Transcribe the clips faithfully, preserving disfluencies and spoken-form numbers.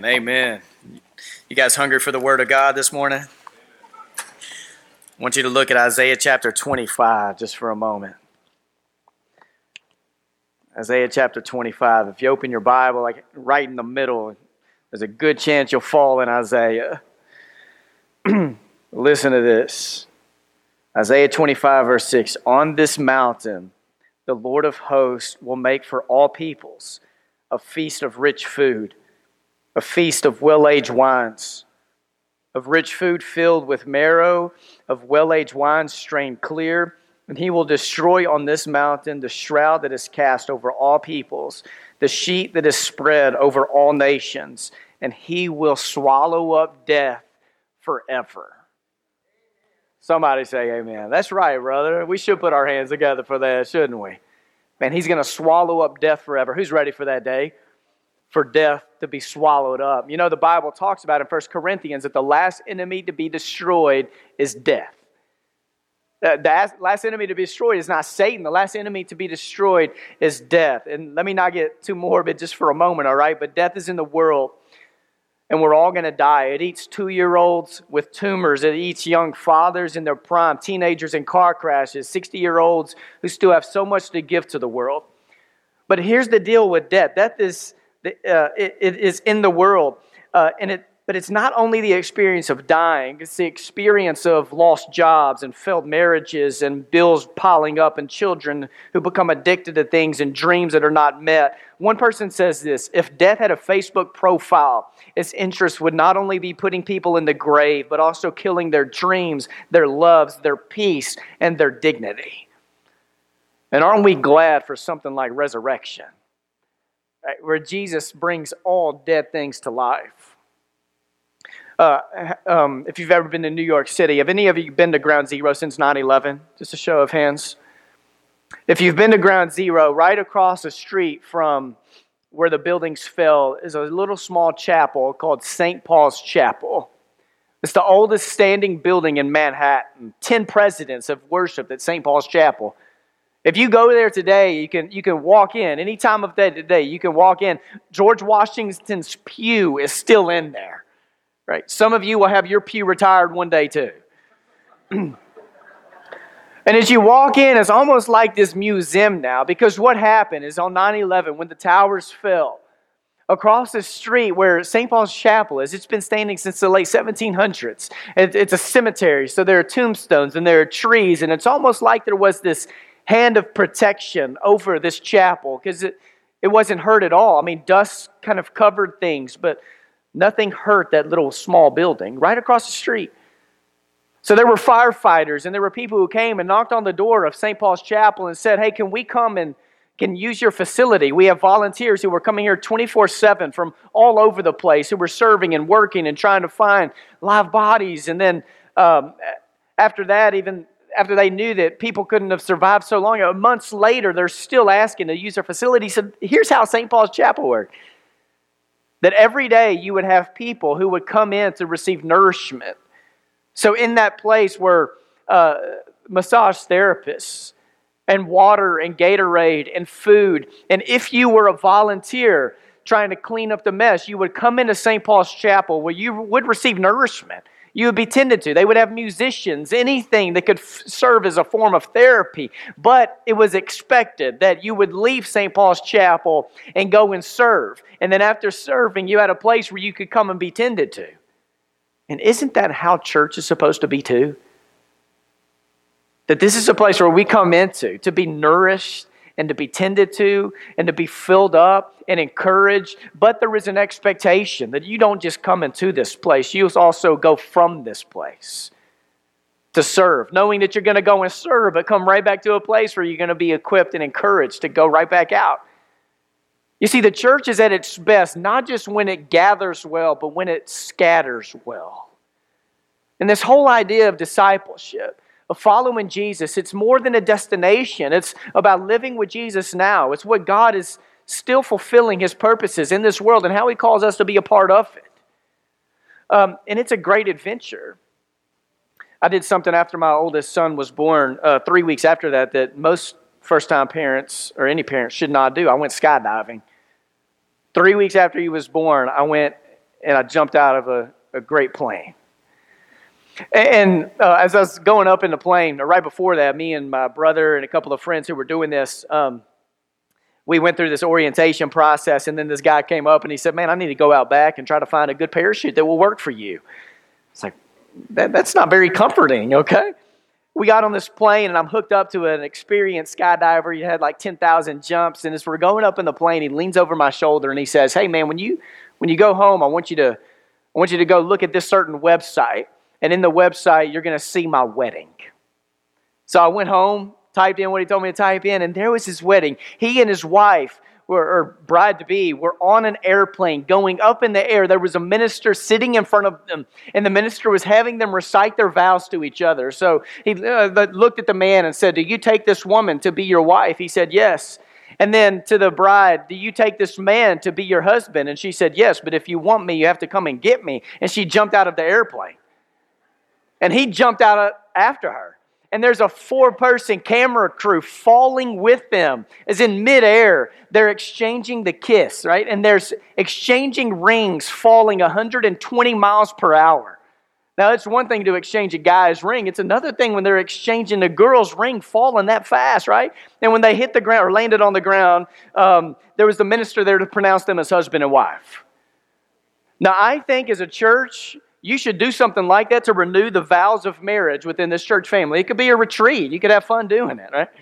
Amen. Amen. You guys hungry for the Word of God this morning? I want you to look at Isaiah chapter twenty-five just for a moment. Isaiah chapter twenty-five. If you open your Bible, like right in the middle, there's a good chance you'll fall in Isaiah. Listen to this. Isaiah twenty-five, verse six. On this mountain, the Lord of hosts will make for all peoples a feast of rich food, a feast of well-aged wines, of rich food filled with marrow, of well-aged wines strained clear. And he will destroy on this mountain the shroud that is cast over all peoples, the sheet that is spread over all nations, and he will swallow up death forever. Somebody say amen. That's right, brother. We should put our hands together for that, shouldn't we? Man, he's going to swallow up death forever. Who's ready for that day? For death to be swallowed up. You know, the Bible talks about in First Corinthians that the last enemy to be destroyed is death. The last enemy to be destroyed is not Satan. The last enemy to be destroyed is death. And let me not get too morbid just for a moment, all right? But death is in the world, and we're all going to die. It eats two-year-olds with tumors. It eats young fathers in their prime, teenagers in car crashes, sixty-year-olds who still have so much to give to the world. But here's the deal with death. Death is uh, it, it is in the world, uh, and it. But it's not only the experience of dying. It's the experience of lost jobs and failed marriages and bills piling up and children who become addicted to things and dreams that are not met. One person says this: if death had a Facebook profile, its interest would not only be putting people in the grave, but also killing their dreams, their loves, their peace, and their dignity. And aren't we glad for something like resurrection, right, where Jesus brings all dead things to life? Uh, um, if you've ever been to New York City, have any of you been to Ground Zero since nine eleven? Just a show of hands. If you've been to Ground Zero, right across the street from where the buildings fell is a little small chapel called Saint Paul's Chapel. It's the oldest standing building in Manhattan. Ten presidents have worshipped at Saint Paul's Chapel. If you go there today, you can you can walk in. Any time of day today, you can walk in. George Washington's pew is still in there. Right. Some of you will have your pew retired one day too. And as you walk in, it's almost like this museum now, because what happened is on nine eleven, when the towers fell, across the street where Saint Paul's Chapel is, it's been standing since the late seventeen hundreds. It's a cemetery, so there are tombstones and there are trees, and it's almost like there was this hand of protection over this chapel, because it, it wasn't hurt at all. I mean, dust kind of covered things, but nothing hurt that little small building right across the street. So there were firefighters and there were people who came and knocked on the door of Saint Paul's Chapel and said, hey, can we come and can use your facility? We have volunteers who were coming here twenty-four seven from all over the place, who were serving and working and trying to find live bodies. And then um, after that, even after they knew that people couldn't have survived so long, months later, they're still asking to use their facility. So here's how Saint Paul's Chapel worked. That every day you would have people who would come in to receive nourishment. So in that place were uh, massage therapists and water and Gatorade and food. And if you were a volunteer trying to clean up the mess, you would come into Saint Paul's Chapel where you would receive nourishment. You would be tended to. They would have musicians, anything that could f- serve as a form of therapy. But it was expected that you would leave Saint Paul's Chapel and go and serve. And then after serving, you had a place where you could come and be tended to. And isn't that how church is supposed to be too? That this is a place where we come into to be nourished and to be tended to and to be filled up and encouraged. But there is an expectation that you don't just come into this place. You also go from this place to serve, knowing that you're going to go and serve, but come right back to a place where you're going to be equipped and encouraged to go right back out. You see, the church is at its best, not just when it gathers well, but when it scatters well. And this whole idea of discipleship, of following Jesus, it's more than a destination. It's about living with Jesus now. It's what God is still fulfilling His purposes in this world and how He calls us to be a part of it. Um, and it's a great adventure. I did something after my oldest son was born, uh, three weeks after that, that most first-time parents or any parents should not do. I went skydiving. Three weeks after he was born, I went and I jumped out of a, a great plane. And uh, as I was going up in the plane, or right before that, me and my brother and a couple of friends who were doing this, um, we went through this orientation process, and then this guy came up and he said, man, I need to go out back and try to find a good parachute that will work for you. It's like, that, that's not very comforting, okay? We got on this plane, and I'm hooked up to an experienced skydiver. He had like ten thousand jumps, and as we're going up in the plane, he leans over my shoulder and he says, hey, man, when you when you go home, I want you to I want you to go look at this certain website, and in the website, you're going to see my wedding. So I went home, typed in what he told me to type in, and there was his wedding. He and his wife, were, or bride-to-be, were on an airplane going up in the air. There was a minister sitting in front of them, and the minister was having them recite their vows to each other. So he uh, looked at the man and said, do you take this woman to be your wife? He said, yes. And then to the bride, do you take this man to be your husband? And she said, yes, but if you want me, you have to come and get me. And she jumped out of the airplane. And he jumped out after her. And there's a four-person camera crew falling with them. As in midair, they're exchanging the kiss, right? And there's exchanging rings falling one hundred twenty miles per hour. Now, it's one thing to exchange a guy's ring. It's another thing when they're exchanging a girl's ring falling that fast, right? And when they hit the ground or landed on the ground, um, there was the minister there to pronounce them as husband and wife. Now, I think as a church, you should do something like that to renew the vows of marriage within this church family. It could be a retreat. You could have fun doing it, right?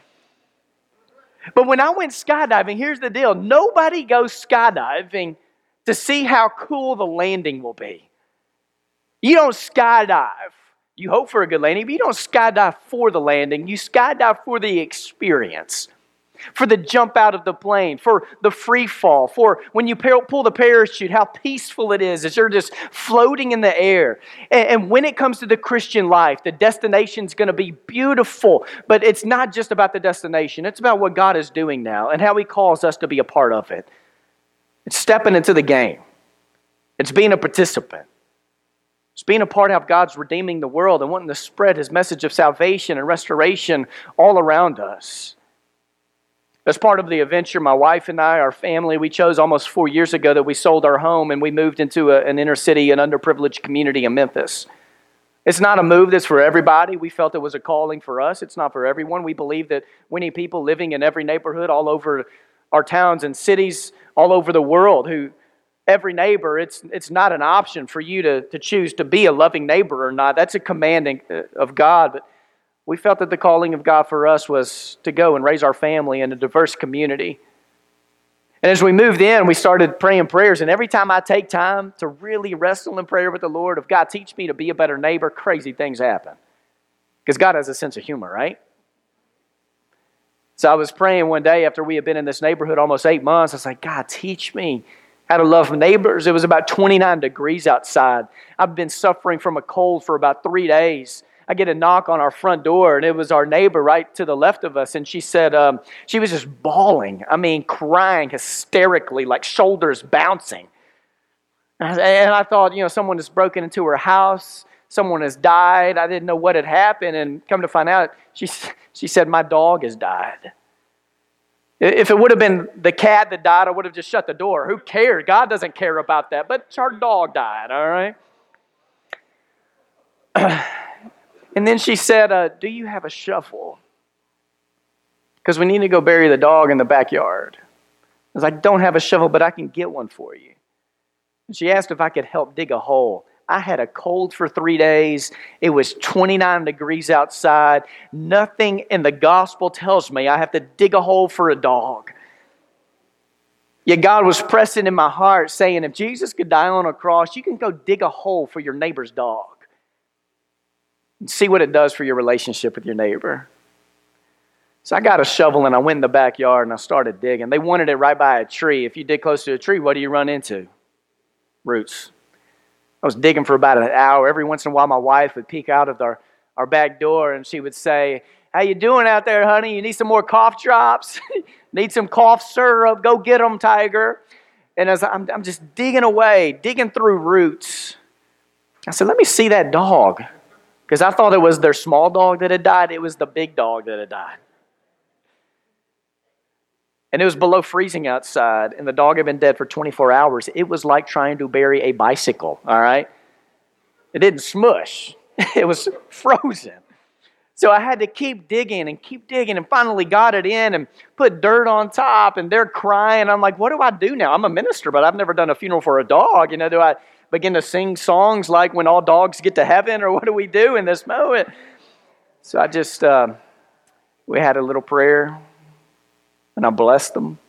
But when I went skydiving, here's the deal. Nobody goes skydiving to see how cool the landing will be. You don't skydive. You hope for a good landing, but you don't skydive for the landing. You skydive for the experience. For the jump out of the plane, for the free fall, for when you pull the parachute, how peaceful it is as you're just floating in the air. And when it comes to the Christian life, the destination's going to be beautiful, but it's not just about the destination. It's about what God is doing now and how He calls us to be a part of it. It's stepping into the game. It's being a participant. It's being a part of how God's redeeming the world and wanting to spread His message of salvation and restoration all around us. As part of the adventure, my wife and I, our family, we chose almost four years ago that we sold our home and we moved into a, an inner city, an underprivileged community in Memphis. It's not a move that's for everybody. We felt it was a calling for us. It's not for everyone. We believe that we need people living in every neighborhood all over our towns and cities all over the world who, every neighbor, it's it's not an option for you to, to choose to be a loving neighbor or not. That's a commanding of God, but we felt that the calling of God for us was to go and raise our family in a diverse community. And as we moved in, we started praying prayers. And every time I take time to really wrestle in prayer with the Lord, of God, teach me to be a better neighbor, crazy things happen. Because God has a sense of humor, right? So I was praying one day after we had been in this neighborhood almost eight months. I was like, God, teach me how to love neighbors. It was about twenty-nine degrees outside. I've been suffering from a cold for about three days. I get a knock on our front door, and it was our neighbor right to the left of us. And she said, um, she was just bawling. I mean, crying hysterically, like shoulders bouncing. And I, and I thought, you know, someone has broken into her house. Someone has died. I didn't know what had happened. And come to find out, she, she said, my dog has died. If it would have been the cat that died, I would have just shut the door. Who cares? God doesn't care about that. But our dog died, all right? And then she said, uh, do you have a shovel? Because we need to go bury the dog in the backyard. I was like, don't have a shovel, but I can get one for you. And she asked if I could help dig a hole. I had a cold for three days. It was twenty-nine degrees outside. Nothing in the gospel tells me I have to dig a hole for a dog. Yet God was pressing in my heart saying, if Jesus could die on a cross, you can go dig a hole for your neighbor's dog. And see what it does for your relationship with your neighbor. So I got a shovel and I went in the backyard and I started digging. They wanted it right by a tree. If you dig close to a tree, what do you run into? Roots. I was digging for about an hour. Every once in a while, my wife would peek out of our, our back door and she would say, how you doing out there, honey? You need some more cough drops? Need some cough syrup? Go get them, Tiger. And as I'm, I'm just digging away, digging through roots, I said, let me see that dog. Because I thought it was their small dog that had died. It was the big dog that had died. And it was below freezing outside, and the dog had been dead for twenty-four hours. It was like trying to bury a bicycle, all right? It didn't smush. It was frozen. So I had to keep digging and keep digging and finally got it in and put dirt on top, and they're crying. I'm like, what do I do now? I'm a minister, but I've never done a funeral for a dog. You know, do I begin to sing songs like When All Dogs Get to Heaven, or what do we do in this moment? So I just, uh, we had a little prayer. And I blessed them.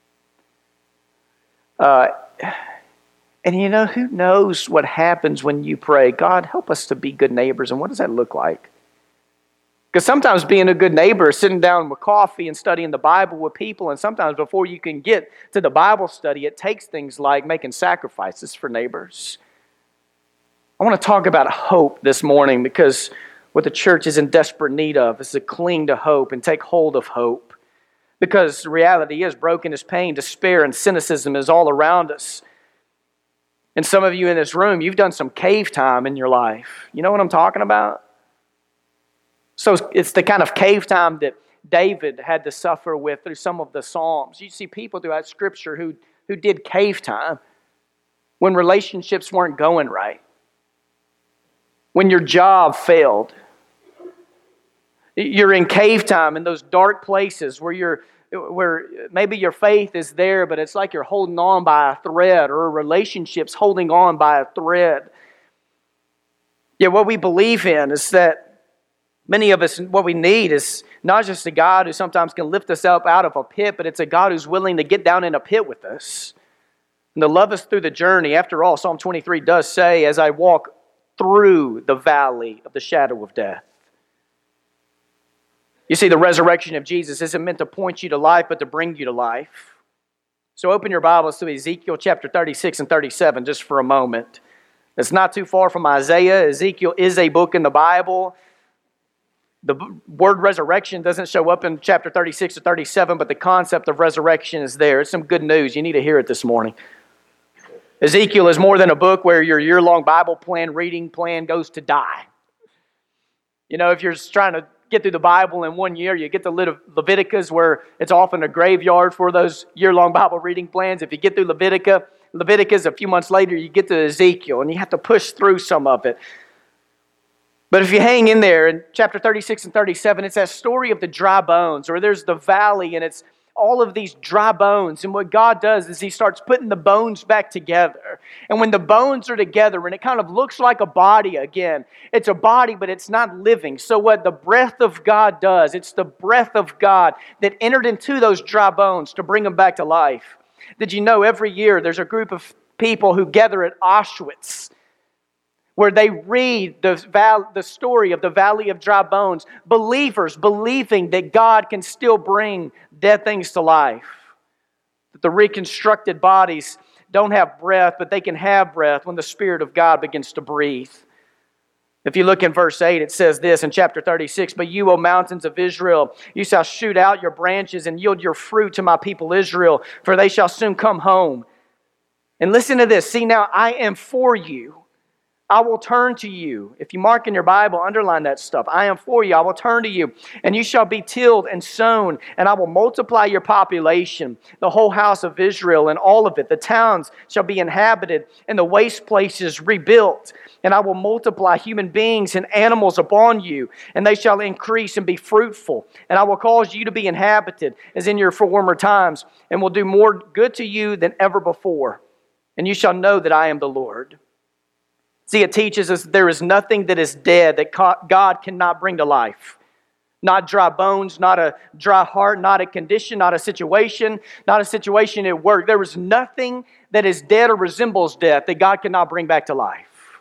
Uh, and you know, who knows what happens when you pray, God, help us to be good neighbors. And what does that look like? Because sometimes being a good neighbor is sitting down with coffee and studying the Bible with people. And sometimes before you can get to the Bible study, it takes things like making sacrifices for neighbors. I want to talk about hope this morning, because what the church is in desperate need of is to cling to hope and take hold of hope. Because the reality is, brokenness, pain, despair, and cynicism is all around us. And some of you in this room, you've done some cave time in your life. You know what I'm talking about? So it's the kind of cave time that David had to suffer with through some of the Psalms. You see people throughout Scripture who, who did cave time when relationships weren't going right, when your job failed. You're in cave time in those dark places where you're, where maybe your faith is there, but it's like you're holding on by a thread, or a relationship's holding on by a thread. Yeah, what we believe in is that many of us, what we need is not just a God who sometimes can lift us up out of a pit, but it's a God who's willing to get down in a pit with us and to love us through the journey. After all, Psalm twenty-three does say, as I walk through the valley of the shadow of death. You see, the resurrection of Jesus isn't meant to point you to life, but to bring you to life. So open your Bibles to Ezekiel chapter thirty-six and thirty-seven just for a moment. It's not too far from Isaiah. Ezekiel is a book in the Bible. The word resurrection doesn't show up in chapter thirty-six or thirty-seven, but the concept of resurrection is there. It's some good news. You need to hear it this morning. Ezekiel is more than a book where your year-long Bible plan, reading plan goes to die. You know, if you're just trying to get through the Bible in one year, you get to Leviticus, where it's often a graveyard for those year-long Bible reading plans. If you get through Leviticus, Leviticus, a few months later, you get to Ezekiel, and you have to push through some of it. But if you hang in there, in chapter thirty-six and thirty-seven, it's that story of the dry bones, or there's the valley, and it's all of these dry bones. And what God does is He starts putting the bones back together. And when the bones are together and it kind of looks like a body again, it's a body, but it's not living. So what the breath of God does, it's the breath of God that entered into those dry bones to bring them back to life. Did you know every year there's a group of people who gather at Auschwitz, where they read the, val- the story of the Valley of Dry Bones, believers believing that God can still bring dead things to life. That the reconstructed bodies don't have breath, but they can have breath when the Spirit of God begins to breathe. If you look in verse eight, it says this in chapter thirty-six, "But you, O mountains of Israel, you shall shoot out your branches and yield your fruit to my people Israel, for they shall soon come home." And listen to this. See, now I am for you. I will turn to you. If you mark in your Bible, underline that stuff. I am for you. I will turn to you. And you shall be tilled and sown. And I will multiply your population, the whole house of Israel and all of it. The towns shall be inhabited and the waste places rebuilt. And I will multiply human beings and animals upon you. And they shall increase and be fruitful. And I will cause you to be inhabited as in your former times. And will do more good to you than ever before. And you shall know that I am the Lord. See, it teaches us there is nothing that is dead that God cannot bring to life. Not dry bones, not a dry heart, not a condition, not a situation, not a situation at work. There is nothing that is dead or resembles death that God cannot bring back to life.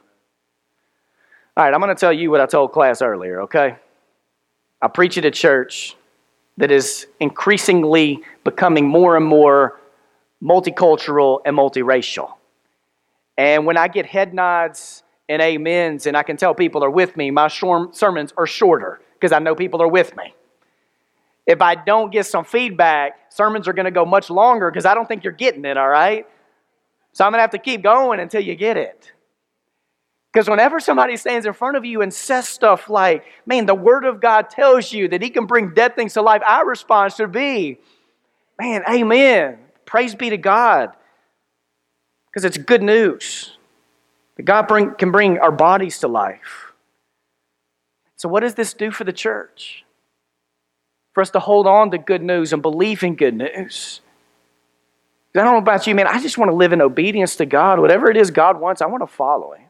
All right, I'm going to tell you what I told class earlier, okay? I preach at a church that is increasingly becoming more and more multicultural and multiracial. And when I get head nods and amens, and I can tell people are with me, my sermons are shorter because I know people are with me. If I don't get some feedback, sermons are going to go much longer because I don't think you're getting it, all right? So I'm going to have to keep going until you get it. Because whenever somebody stands in front of you and says stuff like, man, the Word of God tells you that He can bring dead things to life, our response should be, Man, amen. Praise be to God. Because it's good news. That God bring, can bring our bodies to life. So what does this do for the church? For us to hold on to good news and believe in good news. I don't know about you, man. I just want to live in obedience to God. Whatever it is God wants, I want to follow Him.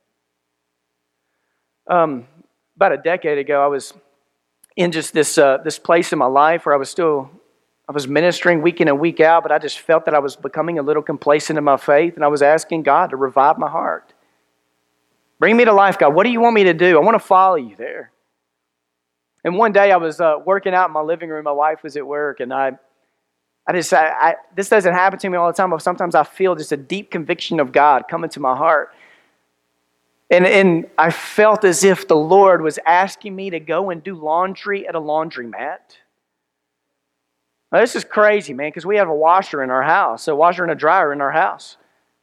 Um, about a decade ago, I was in just this uh, this place in my life where I was still, I was ministering week in and week out, but I just felt that I was becoming a little complacent in my faith, and I was asking God to revive my heart. Bring me to life, God. What do you want me to do? I want to follow you there. And one day I was uh, working out in my living room. My wife was at work, and I I just, I, I, this doesn't happen to me all the time, but sometimes I feel just a deep conviction of God coming to my heart. And, and I felt as if the Lord was asking me to go and do laundry at a laundromat. Now, this is crazy, man, because we have a washer in our house, a washer and a dryer in our house.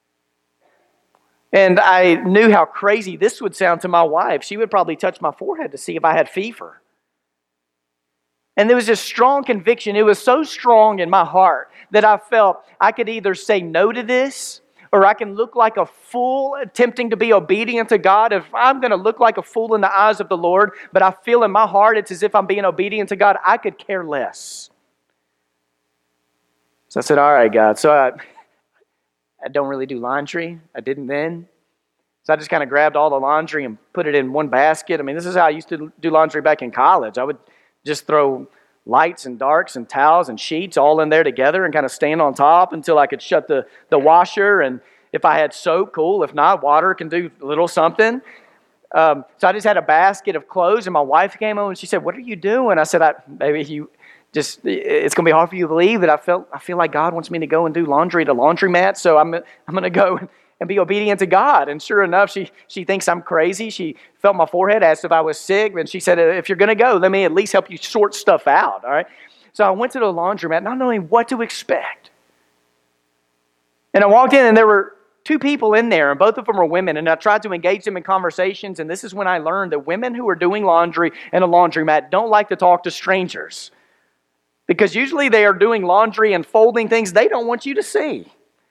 And I knew how crazy this would sound to my wife. She would probably touch my forehead to see if I had fever. And there was this strong conviction. It was so strong in my heart that I felt I could either say no to this, or I can look like a fool attempting to be obedient to God. If I'm going to look like a fool in the eyes of the Lord, but I feel in my heart it's as if I'm being obedient to God, I could care less. So I said, all right, God. So I, I don't really do laundry. I didn't then. So I just kind of grabbed all the laundry and put it in one basket. I mean, this is how I used to do laundry back in college. I would just throw lights and darks and towels and sheets all in there together and kind of stand on top until I could shut the, the washer. And if I had soap, cool. If not, water can do a little something. Um, so I just had a basket of clothes, and my wife came home and she said, what are you doing? I said, I, maybe you just, it's going to be hard for you to believe that I felt, I feel like God wants me to go and do laundry at a laundromat. So I'm, I'm going to go and and be obedient to God. And sure enough, she she thinks I'm crazy. She felt my forehead, asked if I was sick, and she said, if you're going to go, let me at least help you sort stuff out, all right? So I went to the laundromat, not knowing what to expect. And I walked in, and there were two people in there, and both of them were women, and I tried to engage them in conversations, and this is when I learned that women who are doing laundry in a laundromat don't like to talk to strangers. Because usually they are doing laundry and folding things they don't want you to see.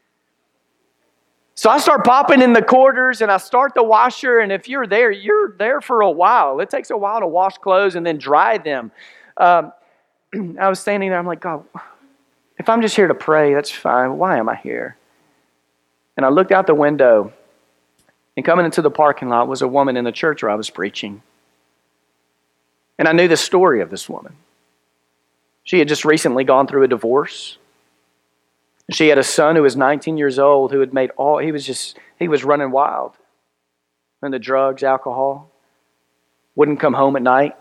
So I start popping in the quarters and I start the washer, and if you're there, you're there for a while. It takes a while to wash clothes and then dry them. Um, I was standing there, I'm like, God, if I'm just here to pray, that's fine. Why am I here? And I looked out the window, and coming into the parking lot was a woman in the church where I was preaching. And I knew the story of this woman. She had just recently gone through a divorce. She had a son who was nineteen years old who had made all, he was just, he was running wild. Into drugs, alcohol. Wouldn't come home at night.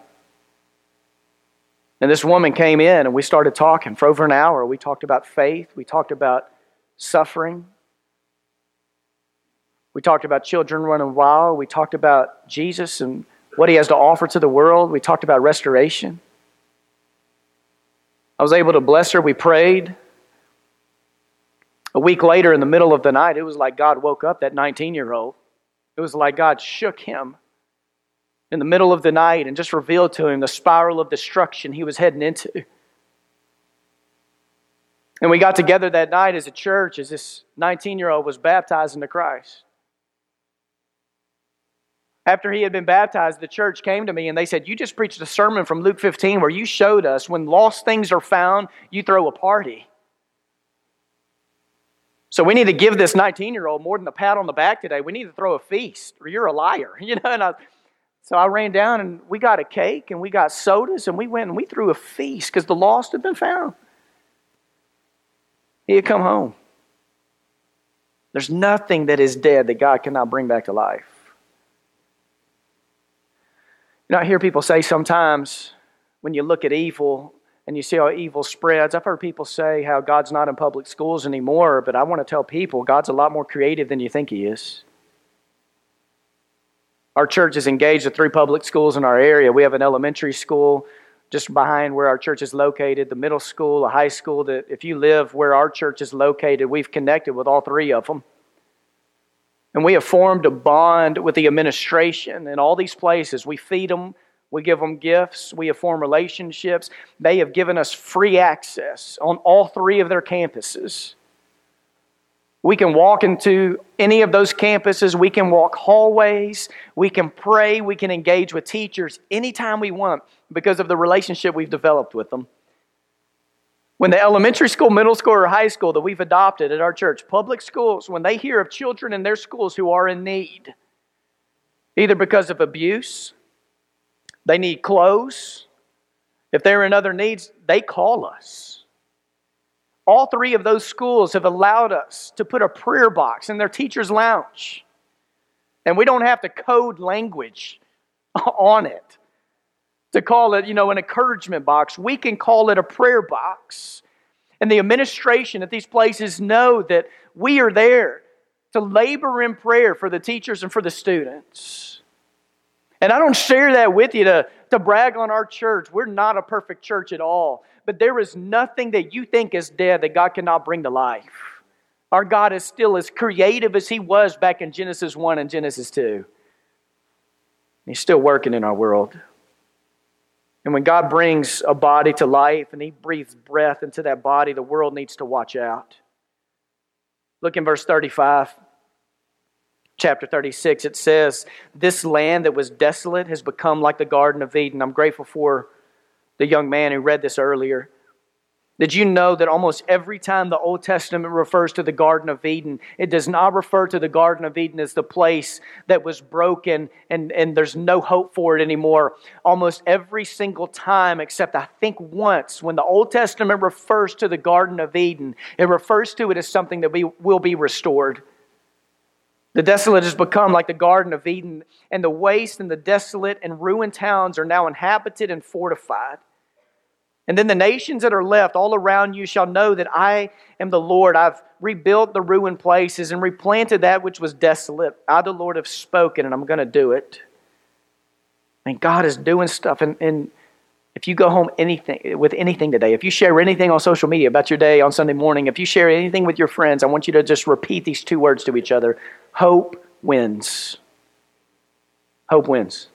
And this woman came in and we started talking for over an hour. We talked about faith. We talked about suffering. We talked about children running wild. We talked about Jesus and what He has to offer to the world. We talked about restoration. I was able to bless her. We prayed. A week later, in the middle of the night, it was like God woke up that nineteen-year-old. It was like God shook him in the middle of the night and just revealed to him the spiral of destruction he was heading into. And we got together that night as a church as this nineteen-year-old was baptized into Christ. After he had been baptized, the church came to me and they said, you just preached a sermon from Luke fifteen where you showed us when lost things are found, you throw a party. So we need to give this nineteen-year-old more than a pat on the back today. We need to throw a feast, or you're a liar. You know. And I, so I ran down and we got a cake and we got sodas and we went and we threw a feast because the lost had been found. He had come home. There's nothing that is dead that God cannot bring back to life. You know, I hear people say sometimes when you look at evil and you see how evil spreads. I've heard people say how God's not in public schools anymore, but I want to tell people God's a lot more creative than you think He is. Our church is engaged with three public schools in our area. We have an elementary school just behind where our church is located, the middle school, a high school. That if you live where our church is located, we've connected with all three of them. And we have formed a bond with the administration in all these places. We feed them, We give them gifts. We have formed relationships. They have given us free access on all three of their campuses. We can walk into any of those campuses. We can walk hallways. We can pray. We can engage with teachers anytime we want because of the relationship we've developed with them. When the elementary school, middle school, or high school that we've adopted at our church, public schools, when they hear of children in their schools who are in need, either because of abuse, they need clothes, if they're in other needs, they call us. All three of those schools have allowed us to put a prayer box in their teacher's lounge. And we don't have to code language on it to call it, you know, an encouragement box. We can call it a prayer box. And the administration at these places know that we are there to labor in prayer for the teachers and for the students. And I don't share that with you to, to brag on our church. We're not a perfect church at all. But there is nothing that you think is dead that God cannot bring to life. Our God is still as creative as He was back in Genesis one and Genesis two. He's still working in our world. And when God brings a body to life and He breathes breath into that body, the world needs to watch out. Look in verse thirty-five. Chapter thirty-six, it says, this land that was desolate has become like the Garden of Eden. I'm grateful for the young man who read this earlier. Did you know that almost every time the Old Testament refers to the Garden of Eden, it does not refer to the Garden of Eden as the place that was broken and, and there's no hope for it anymore. Almost every single time, except I think once, when the Old Testament refers to the Garden of Eden, it refers to it as something that we, will be restored. The desolate has become like the Garden of Eden, and the waste and the desolate and ruined towns are now inhabited and fortified. And then the nations that are left all around you shall know that I am the Lord. I've rebuilt the ruined places and replanted that which was desolate. I, the Lord, have spoken, and I'm going to do it. And God is doing stuff. And, and if you go home anything with anything today, if you share anything on social media about your day on Sunday morning, if you share anything with your friends, I want you to just repeat these two words to each other. Hope wins. Hope wins.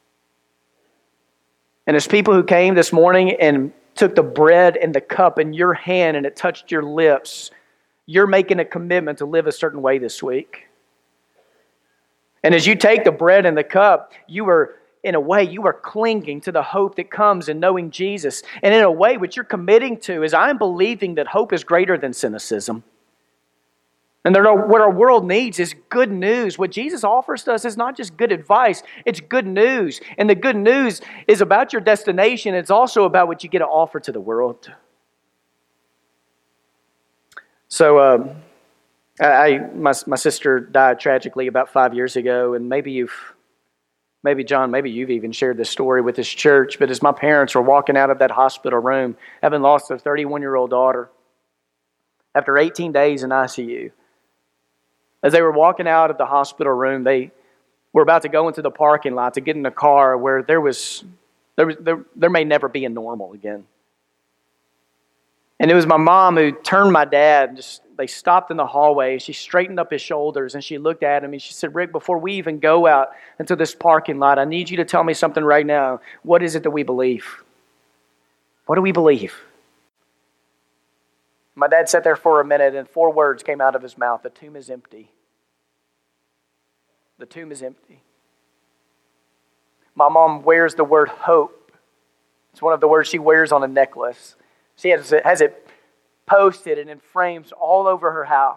And as people who came this morning and took the bread and the cup in your hand and it touched your lips, you're making a commitment to live a certain way this week. And as you take the bread and the cup, you are, in a way, you are clinging to the hope that comes in knowing Jesus. And in a way, what you're committing to is I'm believing that hope is greater than cynicism. And what our world needs is good news. What Jesus offers to us is not just good advice, it's good news. And the good news is about your destination. It's also about what you get to offer to the world. So, um, I my my sister died tragically about five years ago, and maybe you've, maybe John, maybe you've even shared this story with this church. But as my parents were walking out of that hospital room, having lost their thirty-one-year-old daughter, after eighteen days in I C U. As they were walking out of the hospital room, they were about to go into the parking lot to get in a car where there was, there was, there, there may never be a normal again. And it was my mom who turned my dad, and just, they stopped in the hallway. She straightened up his shoulders and she looked at him and she said, Rick, before we even go out into this parking lot, I need you to tell me something right now. What is it that we believe? What do we believe? My dad sat there for a minute and four words came out of his mouth. The tomb is empty. The tomb is empty. My mom wears the word hope. It's one of the words she wears on a necklace. She has it, has it posted and in frames all over her house.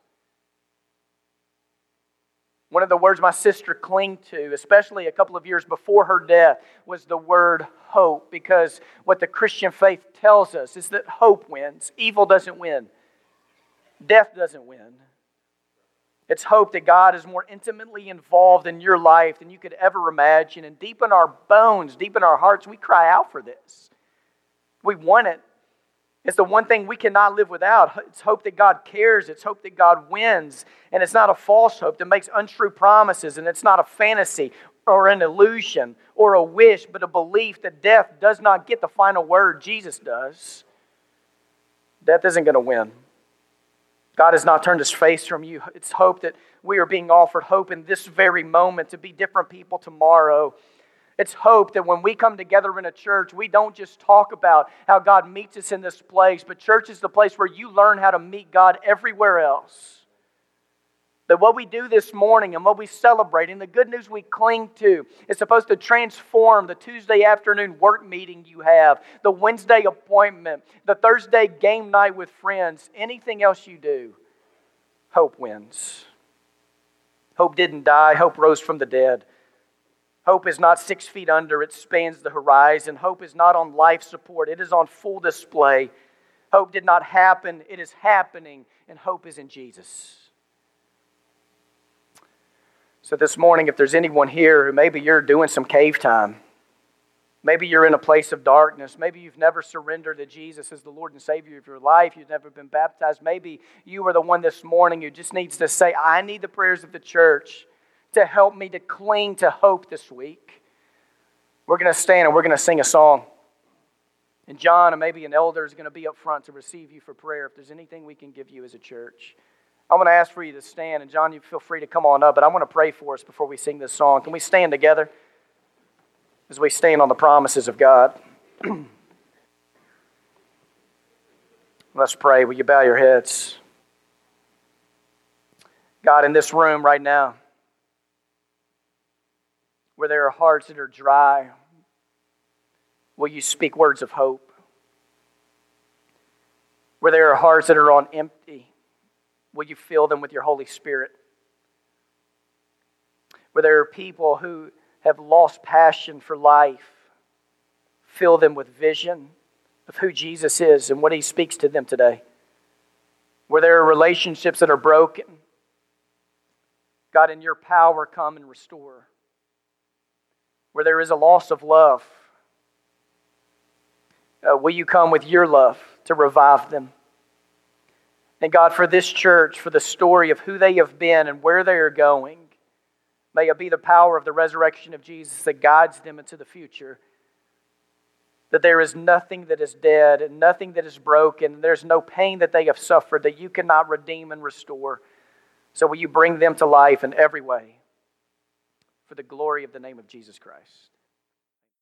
One of the words my sister clung to, especially a couple of years before her death, was the word hope. Because what the Christian faith tells us is that hope wins. Evil doesn't win. Death doesn't win. It's hope that God is more intimately involved in your life than you could ever imagine. And deep in our bones, deep in our hearts, we cry out for this. We want it. It's the one thing we cannot live without. It's hope that God cares. It's hope that God wins. And it's not a false hope that makes untrue promises. And it's not a fantasy or an illusion or a wish, but a belief that death does not get the final word. Jesus does. Death isn't going to win. God has not turned His face from you. It's hope that we are being offered hope in this very moment to be different people tomorrow. It's hope that when we come together in a church, we don't just talk about how God meets us in this place, but church is the place where you learn how to meet God everywhere else. That what we do this morning and what we celebrate and the good news we cling to is supposed to transform the Tuesday afternoon work meeting you have, the Wednesday appointment, the Thursday game night with friends, anything else you do. Hope wins. Hope didn't die. Hope rose from the dead. Hope is not six feet under. It spans the horizon. Hope is not on life support. It is on full display. Hope did not happen. It is happening. And hope is in Jesus. So this morning, if there's anyone here who maybe you're doing some cave time, maybe you're in a place of darkness, maybe you've never surrendered to Jesus as the Lord and Savior of your life, you've never been baptized, maybe you are the one this morning who just needs to say, I need the prayers of the church to help me to cling to hope this week. We're going to stand and we're going to sing a song. And John and maybe an elder is going to be up front to receive you for prayer if there's anything we can give you as a church. I'm going to ask for you to stand, and John, you feel free to come on up, but I want to pray for us before we sing this song. Can we stand together as we stand on the promises of God? Let's pray. Will you bow your heads? God, in this room right now, where there are hearts that are dry, will you speak words of hope? Where there are hearts that are on empty, will you fill them with your Holy Spirit? Where there are people who have lost passion for life, fill them with vision of who Jesus is and what He speaks to them today. Where there are relationships that are broken, God, in your power, come and restore. Where there is a loss of love, uh, will you come with your love to revive them? And God, for this church, for the story of who they have been and where they are going, may it be the power of the resurrection of Jesus that guides them into the future. That there is nothing that is dead and nothing that is broken. There's no pain that they have suffered that you cannot redeem and restore. So will you bring them to life in every way for the glory of the name of Jesus Christ.